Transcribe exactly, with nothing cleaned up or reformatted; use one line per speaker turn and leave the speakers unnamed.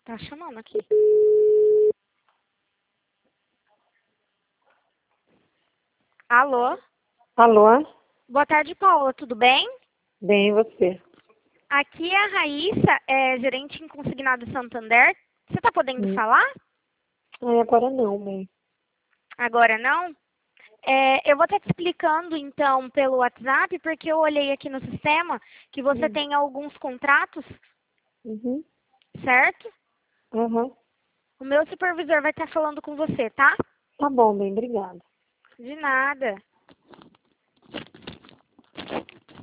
Tá chamando aqui. Alô?
Alô?
Boa tarde, Paula. Tudo bem?
Bem, e você?
Aqui é a Raíssa, é, gerente em Consignado Santander. Você tá podendo
Hum.
falar?
Ai, agora não, bem.
Agora não? É, eu vou estar te explicando, então, pelo WhatsApp, porque eu olhei aqui no sistema que você
Hum.
tem alguns contratos,
Uhum.
certo?
Aham.
O meu supervisor vai estar falando com você, tá?
Tá bom, bem, obrigada.
De nada.